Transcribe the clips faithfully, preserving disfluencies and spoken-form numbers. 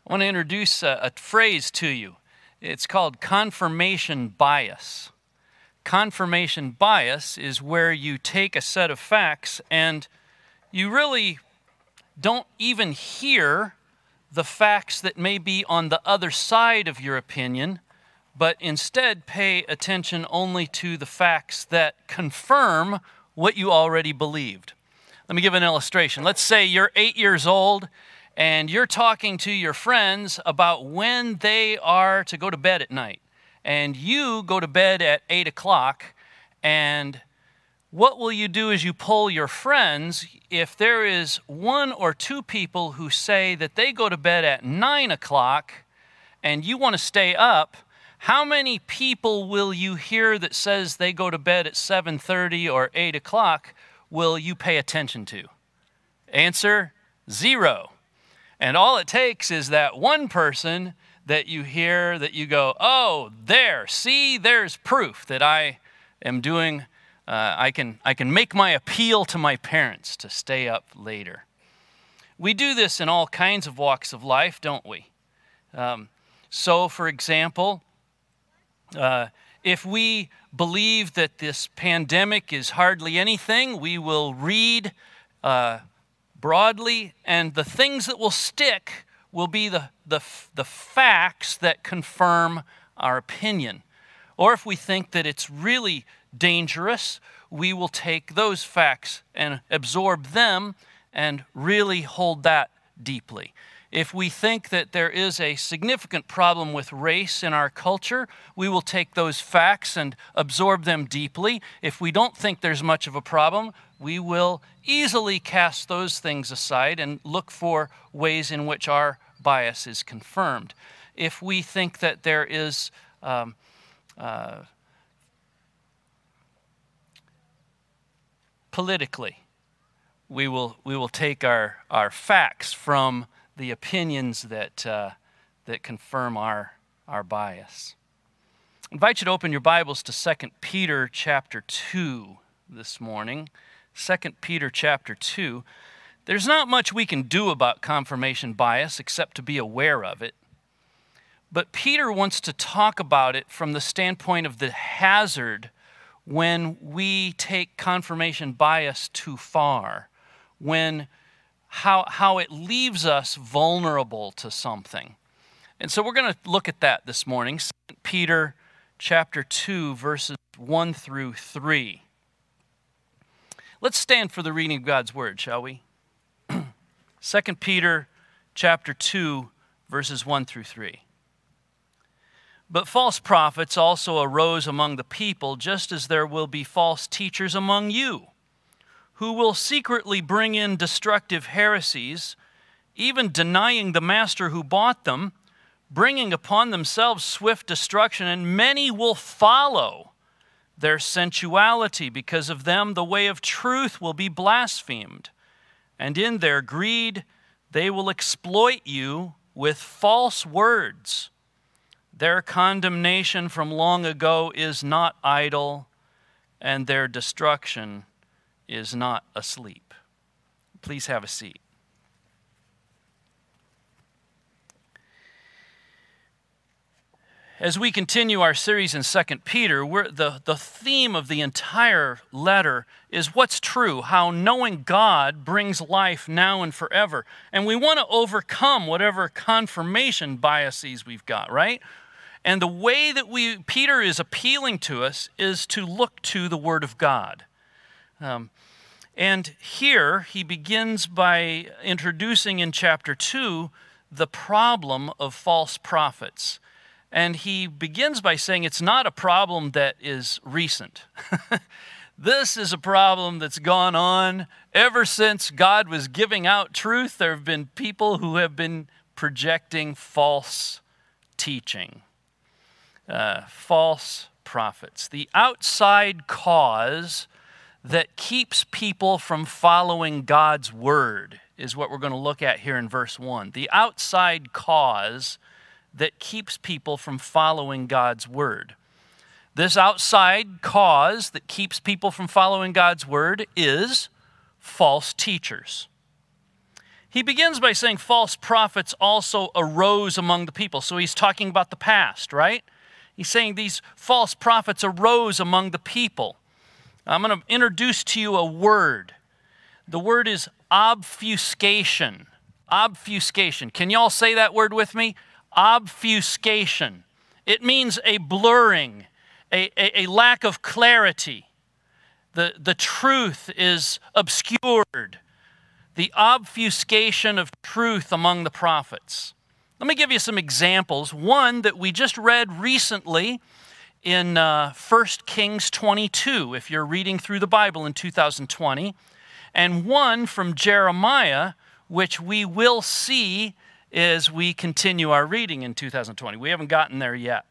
I want to introduce a, a phrase to you. It's called confirmation bias. Confirmation bias is where you take a set of facts and you really don't even hear the facts that may be on the other side of your opinion, but instead pay attention only to the facts that confirm what you already believed. Let me give an illustration. Let's say you're eight years old and you're talking to your friends about when they are to go to bed at night. And you go to bed at eight o'clock, and what will you do is you poll your friends. If there is one or two people who say that they go to bed at nine o'clock and you want to stay up, how many people will you hear that says they go to bed at seven thirty or eight o'clock will you pay attention to? Answer, zero. And all it takes is that one person that you hear that you go, oh, there, see, there's proof that I am doing, uh, I can, I can make my appeal to my parents to stay up later. We do this in all kinds of walks of life, don't we? Um, so, for example, uh, if we believe that this pandemic is hardly anything, we will read uh, broadly, and the things that will stick will be the, the, the facts that confirm our opinion. Or if we think that it's really dangerous, we will take those facts and absorb them and really hold that deeply. If we think that there is a significant problem with race in our culture, we will take those facts and absorb them deeply. If we don't think there's much of a problem, we will easily cast those things aside and look for ways in which our bias is confirmed. If we think that there is um, uh, politically, we will we will take our, our facts from the opinions that uh, that confirm our our bias. I invite you to open your Bibles to Second Peter chapter two this morning. Second Peter chapter two. There's not much we can do about confirmation bias except to be aware of it. But Peter wants to talk about it from the standpoint of the hazard when we take confirmation bias too far, when how, how it leaves us vulnerable to something. And so we're going to look at that this morning. Second Peter chapter two, verses one through three. Let's stand for the reading of God's word, shall we? Second Peter chapter two, verses one through three. But false prophets also arose among the people, just as there will be false teachers among you, who will secretly bring in destructive heresies, even denying the master who bought them, bringing upon themselves swift destruction, and many will follow their sensuality. Because of them, the way of truth will be blasphemed. And in their greed, they will exploit you with false words. Their condemnation from long ago is not idle, and their destruction is not asleep. Please have a seat. As we continue our series in Second Peter, we're, the, the theme of the entire letter is what's true, how knowing God brings life now and forever. And we want to overcome whatever confirmation biases we've got, right? And the way that we Peter is appealing to us is to look to the Word of God. Um, and here he begins by introducing in chapter two the problem of false prophets. And he begins by saying it's not a problem that is recent. This is a problem that's gone on ever since God was giving out truth. There have been people who have been projecting false teaching, uh, false prophets. The outside cause that keeps people from following God's word is what we're going to look at here in verse one. The outside cause that keeps people from following God's word. This outside cause that keeps people from following God's word is false teachers. he begins by saying false prophets also arose among the people. So he's talking about the past, right? He's saying these false prophets arose among the people. I'm going to introduce to you a word. The word is obfuscation. Obfuscation. Can y'all say that word with me? Obfuscation. It means a blurring, a, a, a lack of clarity. The, the truth is obscured. The obfuscation of truth among the prophets. Let me give you some examples. One that we just read recently in uh, First Kings twenty-two, if you're reading through the Bible in two thousand twenty, and one from Jeremiah, which we will see as we continue our reading in two thousand twenty. We haven't gotten there yet.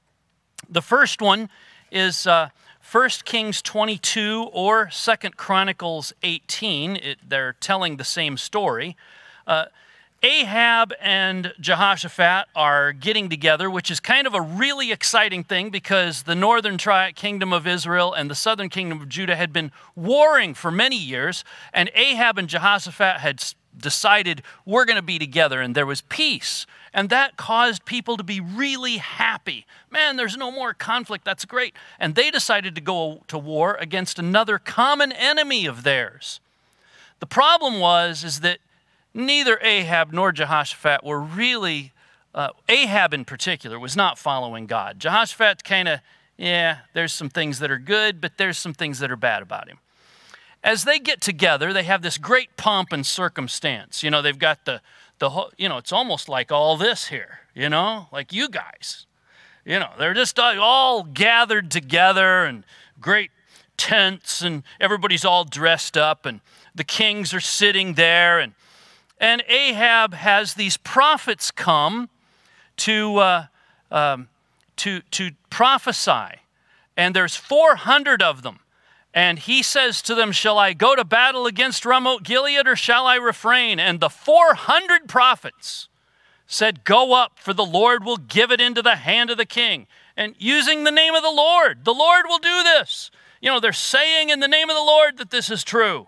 The first one is uh, First Kings twenty-two or Second Chronicles eighteen. It, they're telling the same story. Uh, Ahab and Jehoshaphat are getting together, which is kind of a really exciting thing because the northern tri- kingdom of Israel and the southern kingdom of Judah had been warring for many years, and Ahab and Jehoshaphat had decided we're going to be together, and there was peace. And that caused people to be really happy. Man, there's no more conflict. That's great. And they decided to go to war against another common enemy of theirs. The problem was is that neither Ahab nor Jehoshaphat were really, uh, Ahab in particular was not following God. Jehoshaphat kind of, yeah, there's some things that are good, but there's some things that are bad about him. As they get together, they have this great pomp and circumstance. You know, they've got the, the whole, you know, it's almost like all this here, you know, like you guys. You know, they're just all gathered together and great tents and everybody's all dressed up and the kings are sitting there. And, and Ahab has these prophets come to, uh, um, to, to prophesy. And there's four hundred of them. And he says to them, shall I go to battle against Ramoth Gilead or shall I refrain? And the four hundred prophets said, go up, for the Lord will give it into the hand of the king. And using the name of the Lord, the Lord will do this. You know, they're saying in the name of the Lord that this is true.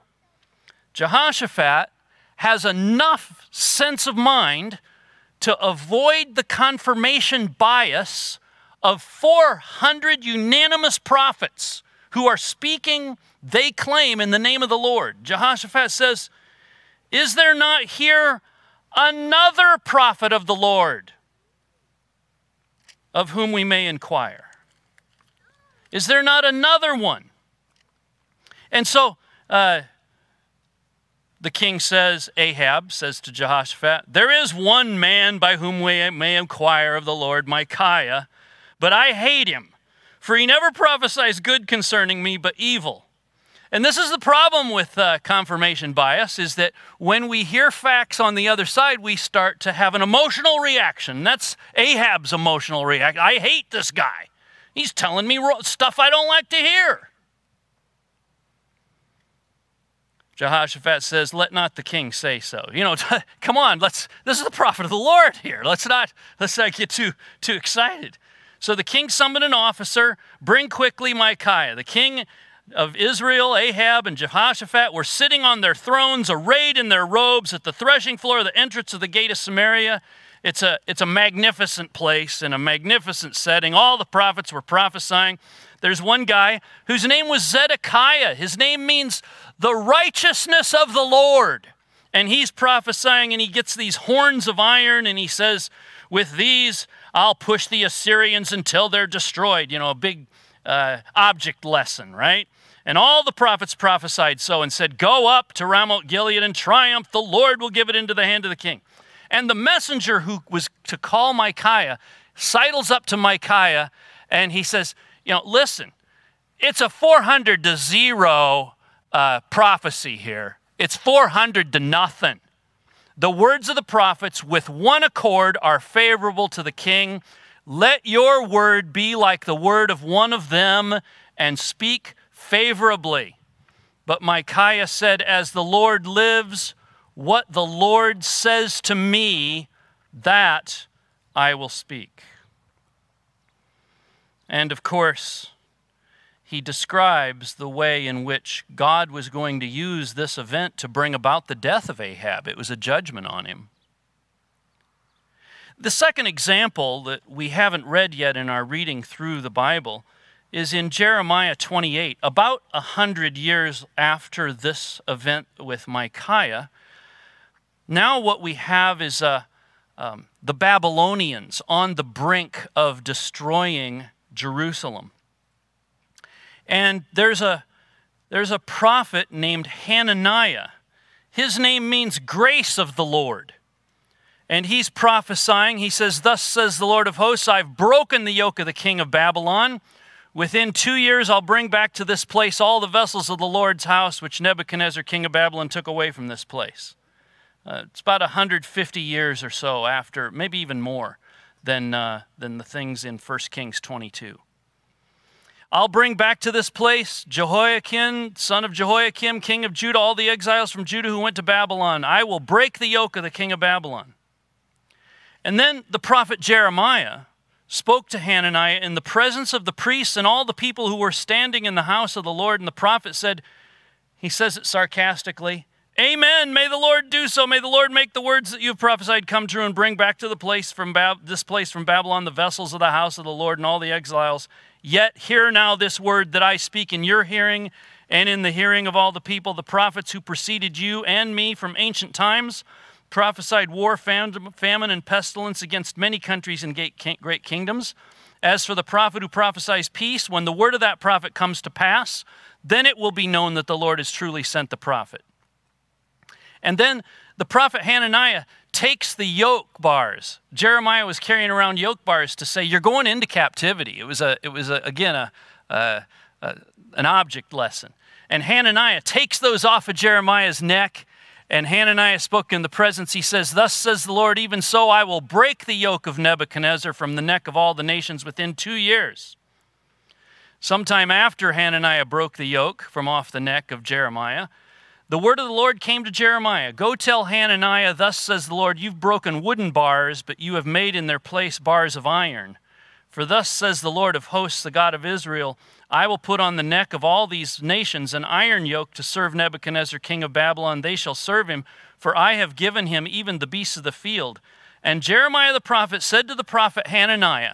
Jehoshaphat has enough sense of mind to avoid the confirmation bias of four hundred unanimous prophets who are speaking, they claim, in the name of the Lord. Jehoshaphat says, is there not here another prophet of the Lord of whom we may inquire? Is there not another one? And so uh, the king says, Ahab says to Jehoshaphat, there is one man by whom we may inquire of the Lord, Micaiah, but I hate him. For he never prophesies good concerning me, but evil. And this is the problem with uh, confirmation bias, is that when we hear facts on the other side, we start to have an emotional reaction. That's Ahab's emotional reaction. I hate this guy. He's telling me stuff I don't like to hear. Jehoshaphat says, let not the king say so. You know, come on, let's, this is the prophet of the Lord here. Let's not, let's not get too, too excited. So the king summoned an officer, bring quickly Micaiah. The king of Israel, Ahab, and Jehoshaphat were sitting on their thrones, arrayed in their robes at the threshing floor of the entrance of the gate of Samaria. It's a, it's a magnificent place and a magnificent setting. All the prophets were prophesying. There's one guy whose name was Zedekiah. His name means the righteousness of the Lord. And he's prophesying and he gets these horns of iron and he says, with these I'll push the Assyrians until they're destroyed. You know, a big uh, object lesson, right? And all the prophets prophesied so and said, go up to Ramoth Gilead and triumph. The Lord will give it into the hand of the king. And the messenger who was to call Micaiah sidles up to Micaiah and he says, you know, listen, it's a four hundred to zero uh, prophecy here. It's four hundred to nothing. The words of the prophets with one accord are favorable to the king. Let your word be like the word of one of them and speak favorably. But Micaiah said, as the Lord lives, what the Lord says to me, that I will speak. And of course, he describes the way in which God was going to use this event to bring about the death of Ahab. It was a judgment on him. The second example that we haven't read yet in our reading through the Bible is in Jeremiah twenty-eight. About a hundred years after this event with Micaiah, now what we have is uh, um, the Babylonians on the brink of destroying Jerusalem. And there's a, there's a prophet named Hananiah. His name means grace of the Lord. And he's prophesying. He says, "Thus says the Lord of hosts, I've broken the yoke of the king of Babylon. Within two years I'll bring back to this place all the vessels of the Lord's house, which Nebuchadnezzar, king of Babylon, took away from this place." Uh, it's about one hundred fifty years or so after, maybe even more, than, uh, than the things in First Kings twenty-two. "I'll bring back to this place Jehoiakim, son of Jehoiakim, king of Judah, all the exiles from Judah who went to Babylon. I will break the yoke of the king of Babylon." And then the prophet Jeremiah spoke to Hananiah in the presence of the priests and all the people who were standing in the house of the Lord. And the prophet said, he says it sarcastically, "Amen, may the Lord do so. May the Lord make the words that you have prophesied come true and bring back to the place from Bab- this place from Babylon the vessels of the house of the Lord and all the exiles. Yet hear now this word that I speak in your hearing and in the hearing of all the people. The prophets who preceded you and me from ancient times prophesied war, famine, and pestilence against many countries and great kingdoms. As for the prophet who prophesies peace, when the word of that prophet comes to pass, then it will be known that the Lord has truly sent the prophet." And then the prophet Hananiah takes the yoke bars. Jeremiah was carrying around yoke bars to say, you're going into captivity. It was, a, it was a, again, a, a, a, an object lesson. And Hananiah takes those off of Jeremiah's neck, and Hananiah spoke in the presence. He says, "Thus says the Lord, even so I will break the yoke of Nebuchadnezzar from the neck of all the nations within two years. Sometime after Hananiah broke the yoke from off the neck of Jeremiah, the word of the Lord came to Jeremiah. "Go tell Hananiah, thus says the Lord, you've broken wooden bars, but you have made in their place bars of iron. For thus says the Lord of hosts, the God of Israel, I will put on the neck of all these nations an iron yoke to serve Nebuchadnezzar, king of Babylon. They shall serve him, for I have given him even the beasts of the field." And Jeremiah the prophet said to the prophet Hananiah,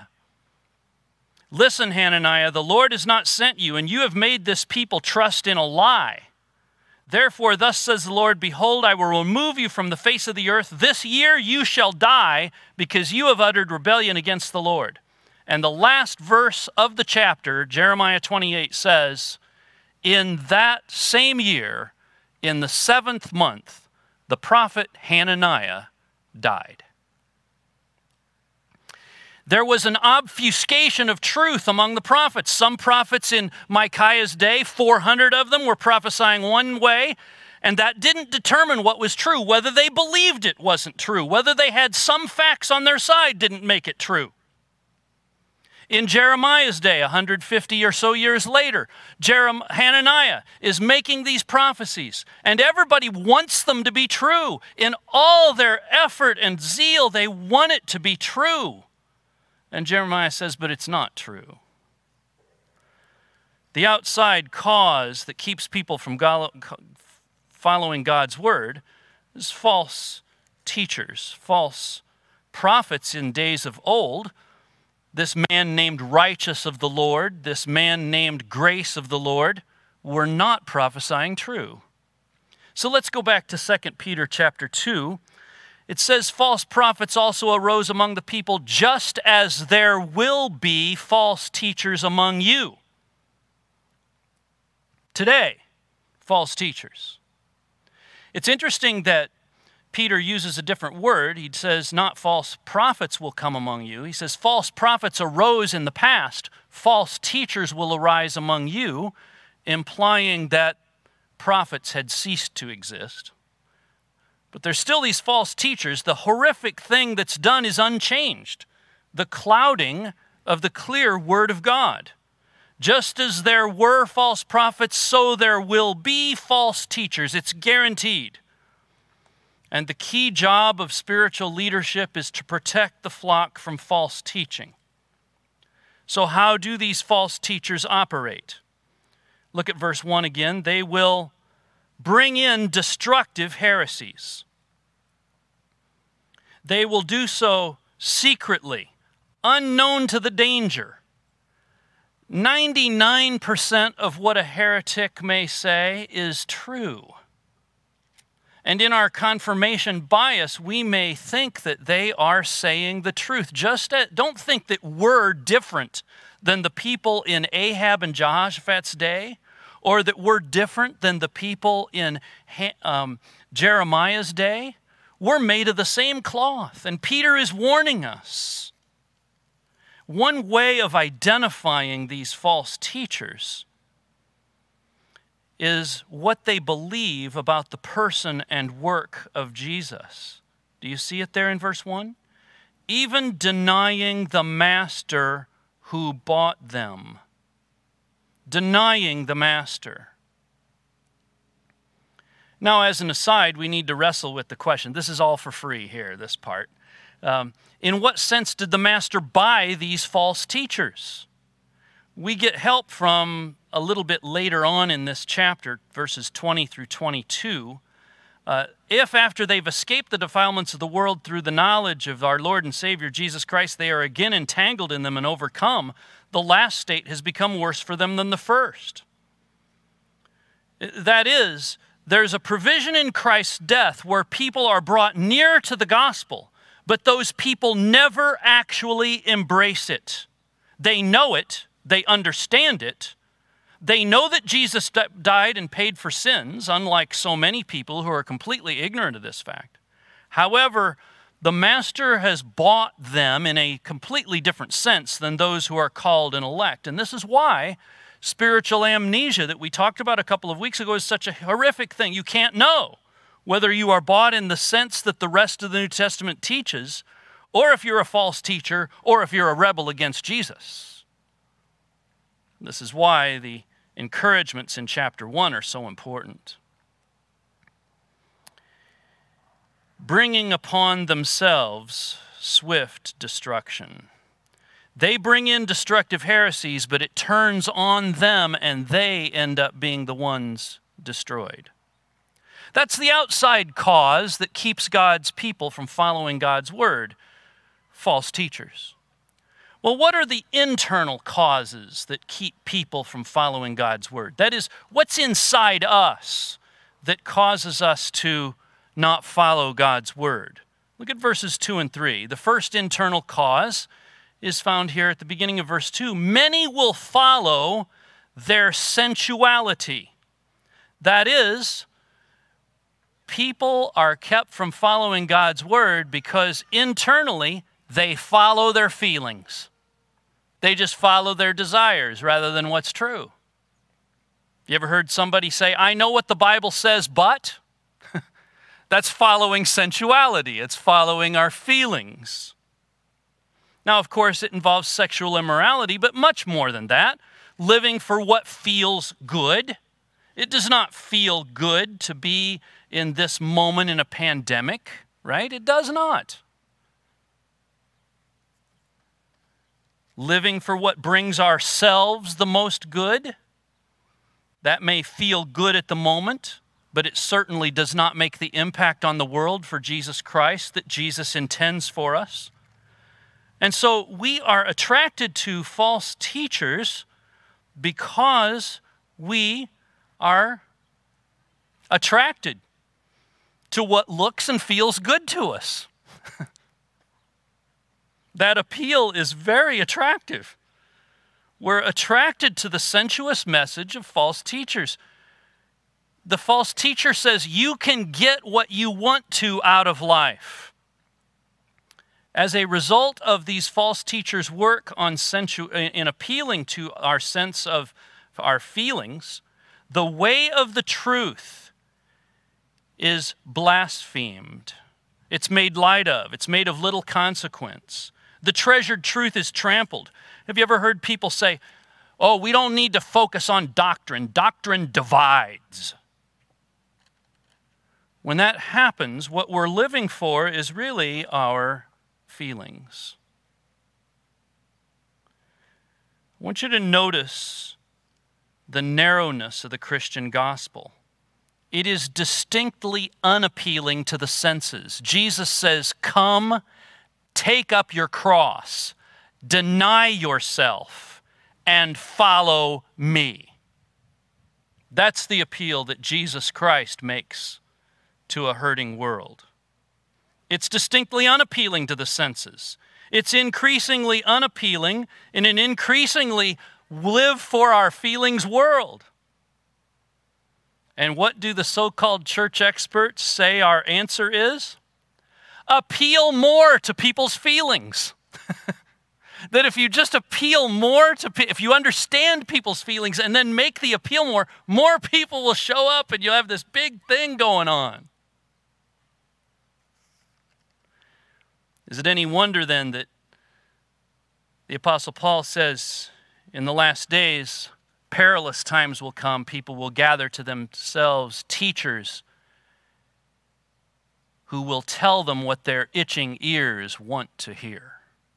"Listen, Hananiah, the Lord has not sent you, and you have made this people trust in a lie. Therefore, thus says the Lord, behold, I will remove you from the face of the earth. This year you shall die, because you have uttered rebellion against the Lord." And the last verse of the chapter, Jeremiah twenty-eight, says, "In that same year, in the seventh month, the prophet Hananiah died." There was an obfuscation of truth among the prophets. Some prophets in Micaiah's day, four hundred of them, were prophesying one way, and that didn't determine what was true. Whether they believed it wasn't true. Whether they had some facts on their side didn't make it true. In Jeremiah's day, one hundred fifty or so years later, Jerem- Hananiah is making these prophecies, and everybody wants them to be true. In all their effort and zeal, they want it to be true. And Jeremiah says, but it's not true. The outside cause that keeps people from following God's word is false teachers, false prophets in days of old. This man named righteous of the Lord, this man named grace of the Lord, were not prophesying true. So let's go back to Second Peter chapter two. It says, false prophets also arose among the people, just as there will be false teachers among you. Today, false teachers. It's interesting that Peter uses a different word. He says, not false prophets will come among you. He says, false prophets arose in the past. False teachers will arise among you, implying that prophets had ceased to exist. But there's still these false teachers. The horrific thing that's done is unchanged. The clouding of the clear word of God. Just as there were false prophets, so there will be false teachers. It's guaranteed. And the key job of spiritual leadership is to protect the flock from false teaching. So how do these false teachers operate? Look at verse one again. They will bring in destructive heresies. They will do so secretly, unknown to the danger. ninety-nine percent of what a heretic may say is true. And in our confirmation bias, we may think that they are saying the truth. Just at, don't think that we're different than the people in Ahab and Jehoshaphat's day, or that we're different than the people in um, Jeremiah's day. We're made of the same cloth, and Peter is warning us. One way of identifying these false teachers is what they believe about the person and work of Jesus. Do you see it there in verse one? Even denying the master who bought them. Denying the master. Now, as an aside, we need to wrestle with the question. This is all for free here, this part. Um, in what sense did the master buy these false teachers? We get help from a little bit later on in this chapter, verses twenty through twenty-two. Uh, if after they've escaped the defilements of the world through the knowledge of our Lord and Savior Jesus Christ, they are again entangled in them and overcome, the last state has become worse for them than the first. That is, there's a provision in Christ's death where people are brought near to the gospel, but those people never actually embrace it. They know it, they understand it, they know that Jesus died and paid for sins, unlike so many people who are completely ignorant of this fact. However, the master has bought them in a completely different sense than those who are called and elect. And this is why spiritual amnesia that we talked about a couple of weeks ago is such a horrific thing. You can't know whether you are bought in the sense that the rest of the New Testament teaches, or if you're a false teacher, or if you're a rebel against Jesus. This is why the encouragements in chapter one are so important. Bringing upon themselves swift destruction. They bring in destructive heresies, but it turns on them and they end up being the ones destroyed. That's the outside cause that keeps God's people from following God's word. False teachers. Well, what are the internal causes that keep people from following God's word? That is, what's inside us that causes us to not follow God's word? Look at verses two and three. The first internal cause is found here at the beginning of verse two. Many will follow their sensuality. That is, people are kept from following God's word because internally they follow their feelings. They just follow their desires rather than what's true. You ever heard somebody say, I know what the Bible says, but? That's following sensuality. It's following our feelings. Now, of course, it involves sexual immorality, but much more than that. Living for what feels good. It does not feel good to be in this moment in a pandemic, right? It does not. Living for what brings ourselves the most good. That may feel good at the moment, but it certainly does not make the impact on the world for Jesus Christ that Jesus intends for us. And so we are attracted to false teachers because we are attracted to what looks and feels good to us. That appeal is very attractive. We're attracted to the sensuous message of false teachers. The false teacher says you can get what you want to out of life. As a result of these false teachers' work on sensu- in appealing to our sense of our feelings, the way of the truth is blasphemed. It's made light of. It's made of little consequence. The treasured truth is trampled. Have you ever heard people say, oh, we don't need to focus on doctrine. Doctrine divides. When that happens, what we're living for is really our feelings. I want you to notice the narrowness of the Christian gospel. It is distinctly unappealing to the senses. Jesus says, come, take up your cross, deny yourself, and follow me. That's the appeal that Jesus Christ makes to a hurting world. It's distinctly unappealing to the senses. It's increasingly unappealing in an increasingly live for our feelings world. And what do the so-called church experts say our answer is? Appeal more to people's feelings. That if you just appeal more to, if you understand people's feelings and then make the appeal more, more people will show up and you'll have this big thing going on. Is it any wonder then that the Apostle Paul says, in the last days, perilous times will come. People will gather to themselves teachers who will tell them what their itching ears want to hear.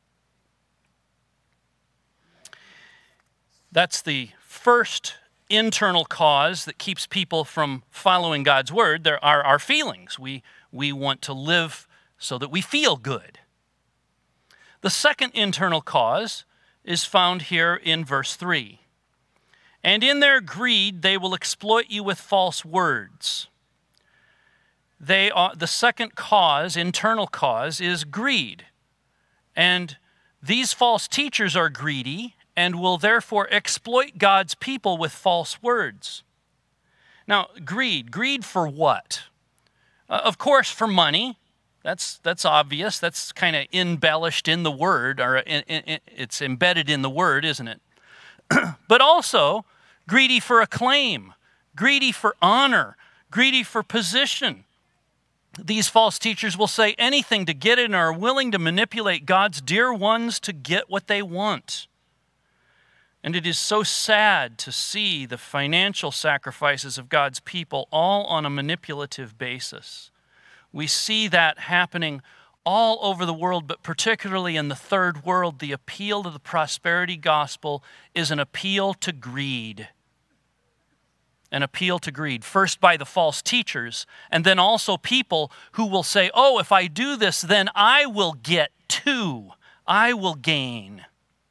That's the first internal cause that keeps people from following God's word. There are our feelings. We, we want to live so that we feel good. The second internal cause is found here in verse three. And in their greed, they will exploit you with false words. They are, the second cause, internal cause, is greed. And these false teachers are greedy and will therefore exploit God's people with false words. Now, greed. Greed for what? Uh, of course, for money. That's that's obvious. That's kind of embellished in the word, or in, in, it's embedded in the word, isn't it? But also greedy for acclaim, greedy for honor, greedy for position. These false teachers will say anything to get it and are willing to manipulate God's dear ones to get what they want. And it is so sad to see the financial sacrifices of God's people all on a manipulative basis. We see that happening all over the world, but particularly in the third world. The appeal to the prosperity gospel is an appeal to greed. An appeal to greed, first by the false teachers, and then also people who will say, oh, if I do this, then I will get too. I will gain.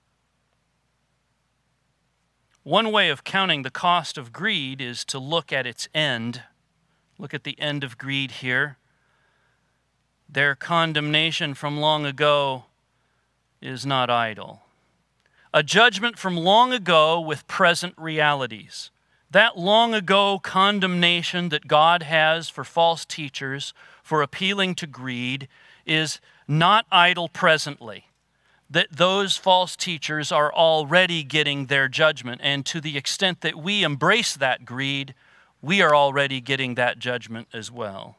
One way of counting the cost of greed is to look at its end. Look at the end of greed here. Their condemnation from long ago is not idle. A judgment from long ago with present realities. That long ago condemnation that God has for false teachers, for appealing to greed, is not idle presently. That those false teachers are already getting their judgment, and to the extent that we embrace that greed, we are already getting that judgment as well.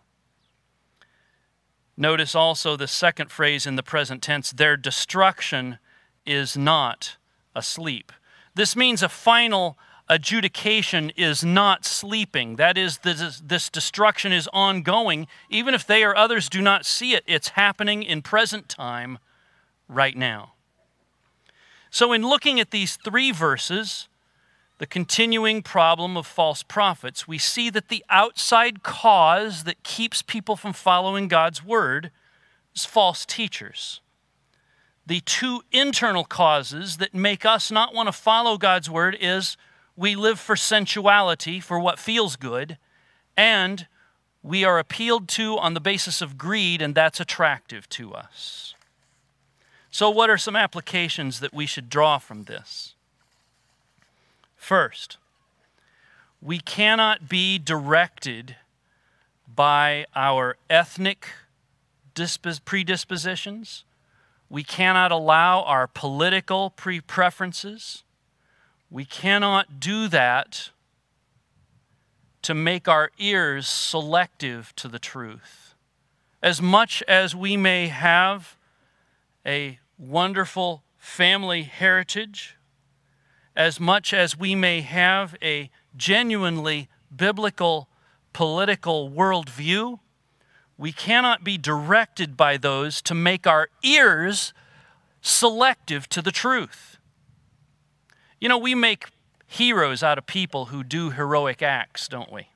Notice also the second phrase in the present tense, their destruction is not asleep. This means a final adjudication is not sleeping. That is, this, this destruction is ongoing. Even if they or others do not see it, it's happening in present time right now. So in looking at these three verses, the continuing problem of false prophets, we see that the outside cause that keeps people from following God's word is false teachers. The two internal causes that make us not want to follow God's word is we live for sensuality, for what feels good, and we are appealed to on the basis of greed, and that's attractive to us. So what are some applications that we should draw from this? First, we cannot be directed by our ethnic dispos- predispositions. We cannot allow our political pre-preferences. We cannot do that to make our ears selective to the truth. As much as we may have a wonderful family heritage, as much as we may have a genuinely biblical political worldview, we cannot be directed by those to make our ears selective to the truth. You know, we make heroes out of people who do heroic acts, don't we?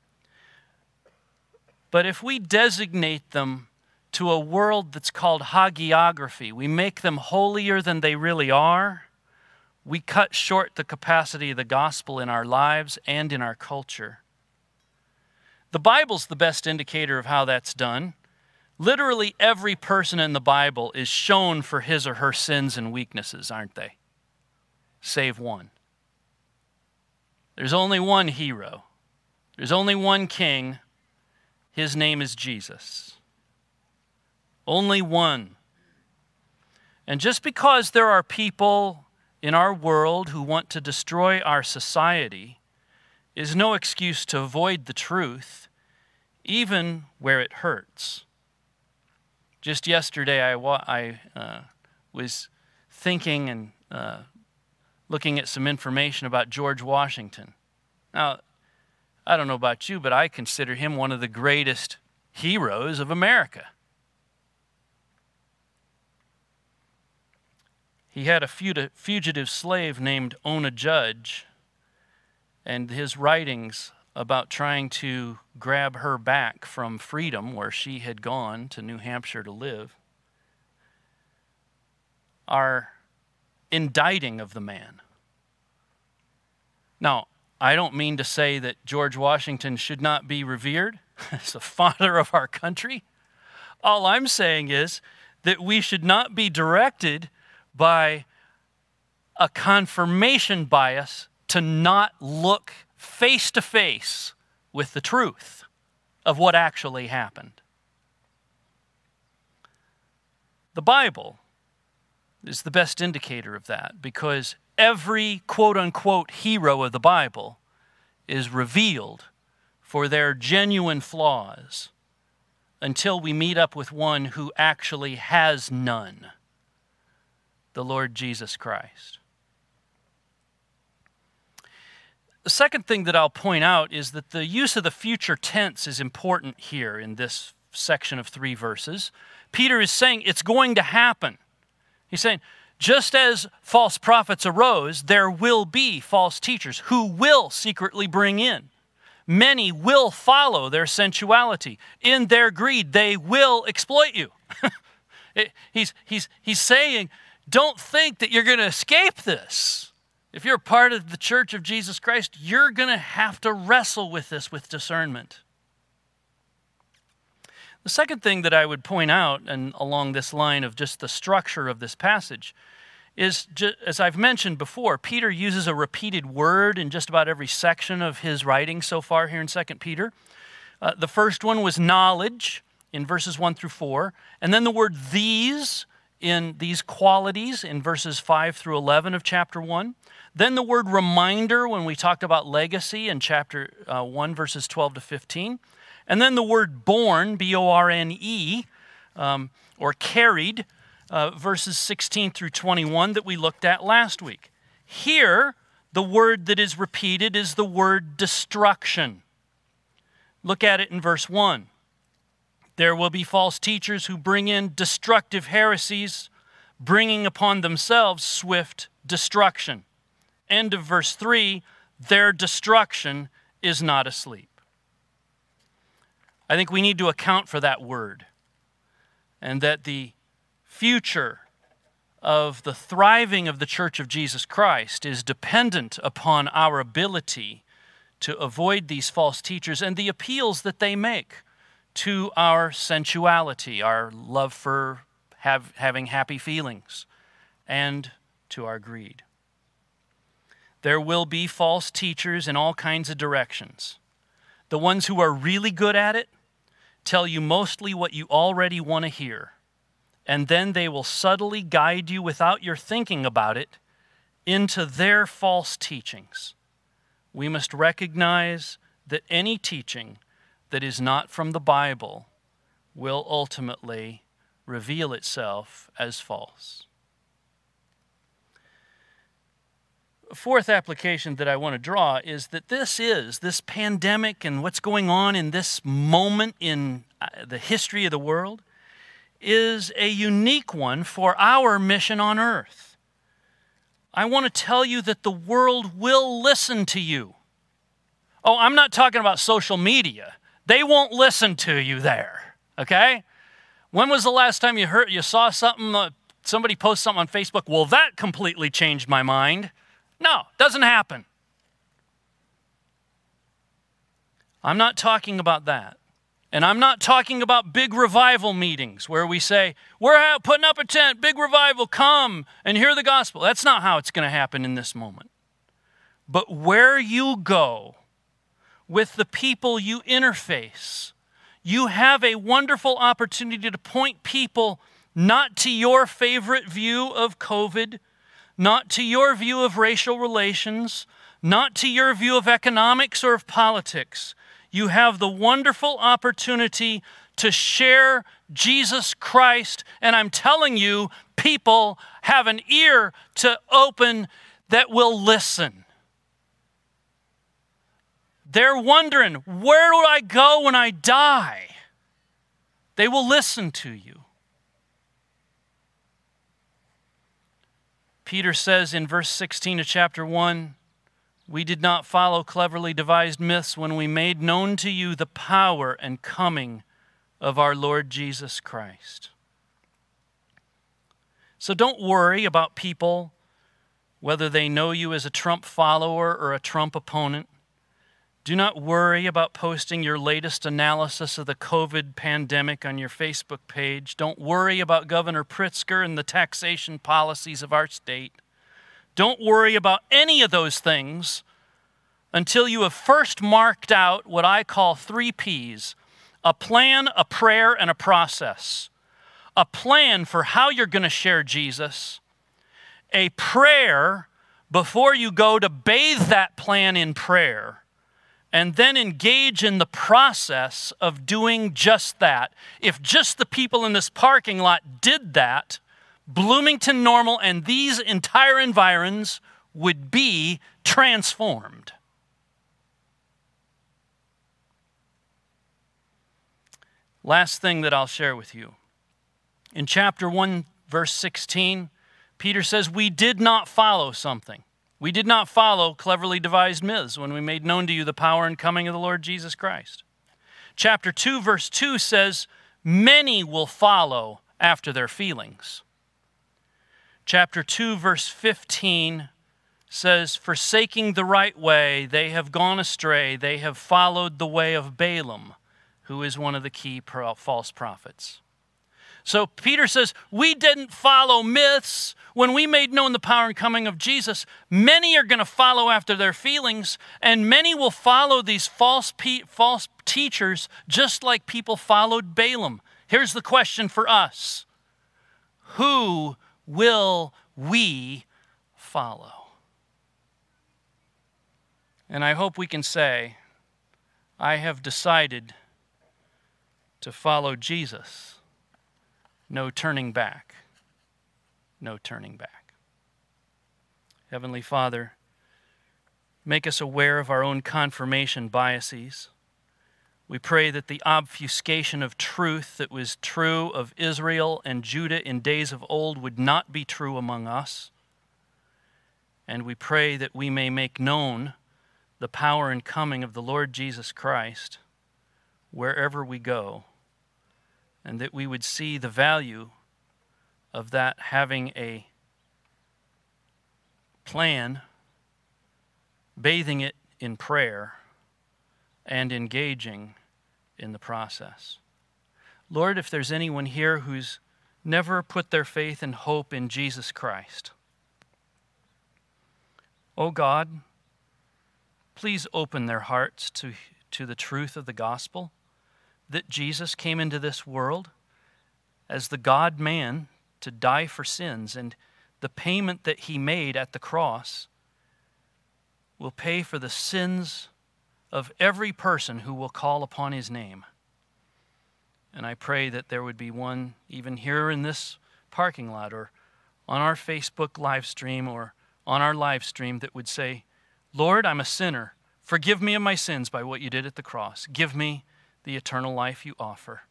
But if we designate them to a world that's called hagiography, we make them holier than they really are, we cut short the capacity of the gospel in our lives and in our culture. The Bible's the best indicator of how that's done. Literally every person in the Bible is shown for his or her sins and weaknesses, aren't they? Save one. There's only one hero. There's only one king. His name is Jesus. Only one. And just because there are people in our world who want to destroy our society is no excuse to avoid the truth, even where it hurts. Just yesterday, I, wa- I uh, was thinking and uh, looking at some information about George Washington. Now, I don't know about you, but I consider him one of the greatest heroes of America. He had a fugitive slave named Ona Judge, and his writings about trying to grab her back from freedom, where she had gone to New Hampshire to live, are indicting of the man. Now, I don't mean to say that George Washington should not be revered as the father of our country. All I'm saying is that we should not be directed by a confirmation bias to not look face to face with the truth of what actually happened. The Bible is the best indicator of that, because every quote-unquote hero of the Bible is revealed for their genuine flaws until we meet up with one who actually has none, the Lord Jesus Christ. The second thing that I'll point out is that the use of the future tense is important here in this section of three verses. Peter is saying it's going to happen. He's saying, just as false prophets arose, there will be false teachers who will secretly bring in. Many will follow their sensuality. In their greed, they will exploit you. it, he's, he's, he's saying, don't think that you're going to escape this. If you're part of the Church of Jesus Christ, you're going to have to wrestle with this with discernment. The second thing that I would point out, and along this line of just the structure of this passage, is, as I've mentioned before, Peter uses a repeated word in just about every section of his writing so far here in Second Peter. Uh, the first one was knowledge in verses one through four, and then the word these in these qualities in verses five through eleven of chapter one. Then the word reminder when we talked about legacy in chapter uh, one, verses twelve to fifteen. And then the word born, B O R N E, um, or carried, uh, verses sixteen through twenty-one that we looked at last week. Here, the word that is repeated is the word destruction. Look at it in verse one. There will be false teachers who bring in destructive heresies, bringing upon themselves swift destruction. End of verse three, their destruction is not asleep. I think we need to account for that word, and that the future of the thriving of the Church of Jesus Christ is dependent upon our ability to avoid these false teachers and the appeals that they make to our sensuality, our love for have, having happy feelings, and to our greed. There will be false teachers in all kinds of directions. The ones who are really good at it tell you mostly what you already want to hear, and then they will subtly guide you without your thinking about it into their false teachings. We must recognize that any teaching that is not from the Bible will ultimately reveal itself as false. Fourth application that I want to draw is that this is, this pandemic and what's going on in this moment in the history of the world is a unique one for our mission on earth. I want to tell you that the world will listen to you. Oh, I'm not talking about social media. They won't listen to you there, okay? When was the last time you heard, you saw something, uh, somebody post something on Facebook? Well, that completely changed my mind. No, doesn't happen. I'm not talking about that. And I'm not talking about big revival meetings where we say, we're putting up a tent, big revival, come and hear the gospel. That's not how it's going to happen in this moment. But where you go with the people you interface, you have a wonderful opportunity to point people not to your favorite view of COVID, not to your view of racial relations, not to your view of economics or of politics. You have the wonderful opportunity to share Jesus Christ, and I'm telling you, people have an ear to open that will listen. They're wondering, where do I go when I die? They will listen to you. Peter says in verse sixteen of chapter one, we did not follow cleverly devised myths when we made known to you the power and coming of our Lord Jesus Christ. So don't worry about people, whether they know you as a Trump follower or a Trump opponent. Do not worry about posting your latest analysis of the COVID pandemic on your Facebook page. Don't worry about Governor Pritzker and the taxation policies of our state. Don't worry about any of those things until you have first marked out what I call three P's: a plan, a prayer, and a process. A plan for how you're going to share Jesus, a prayer before you go to bathe that plan in prayer, and then engage in the process of doing just that. If just the people in this parking lot did that, Bloomington Normal and these entire environs would be transformed. Last thing that I'll share with you. In chapter one, verse sixteen, Peter says, we did not follow something. We did not follow cleverly devised myths when we made known to you the power and coming of the Lord Jesus Christ. Chapter two, verse two says, many will follow after their feelings. Chapter two, verse fifteen says, forsaking the right way, they have gone astray. They have followed the way of Balaam, who is one of the key pro- false prophets. So Peter says, we didn't follow myths when we made known the power and coming of Jesus. Many are going to follow after their feelings, and many will follow these false, pe- false teachers just like people followed Balaam. Here's the question for us. Who will we follow? And I hope we can say, I have decided to follow Jesus. No turning back. No turning back. Heavenly Father, make us aware of our own confirmation biases. We pray that the obfuscation of truth that was true of Israel and Judah in days of old would not be true among us. And we pray that we may make known the power and coming of the Lord Jesus Christ wherever we go, and that we would see the value of that having a plan, bathing it in prayer, and engaging in the process. Lord, if there's anyone here who's never put their faith and hope in Jesus Christ, oh God, please open their hearts to, to the truth of the gospel, that Jesus came into this world as the God-man to die for sins, and the payment that he made at the cross will pay for the sins of every person who will call upon his name. And I pray that there would be one even here in this parking lot or on our Facebook live stream or on our live stream that would say, Lord, I'm a sinner. Forgive me of my sins by what you did at the cross. Give me the eternal life you offer.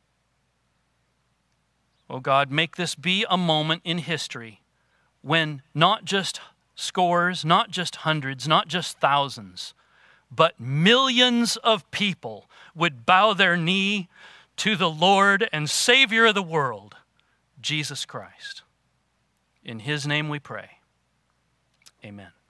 Oh God, make this be a moment in history when not just scores, not just hundreds, not just thousands, but millions of people would bow their knee to the Lord and Savior of the world, Jesus Christ. In his name we pray. Amen.